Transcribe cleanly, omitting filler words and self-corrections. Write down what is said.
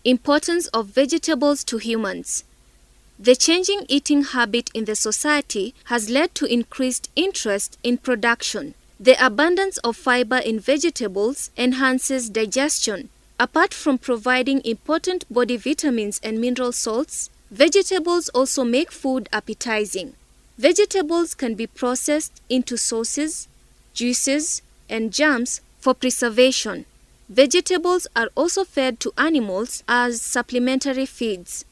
Importance of vegetables to humans. The changing eating habit in the society has led to increased interest in production. The abundance of fiber in vegetables enhances digestion. Apart from providing important body vitamins and mineral salts, vegetables also make food appetizing. Vegetables can be processed into sauces, juices, and jams for preservation. Vegetables are also fed to animals as supplementary feeds.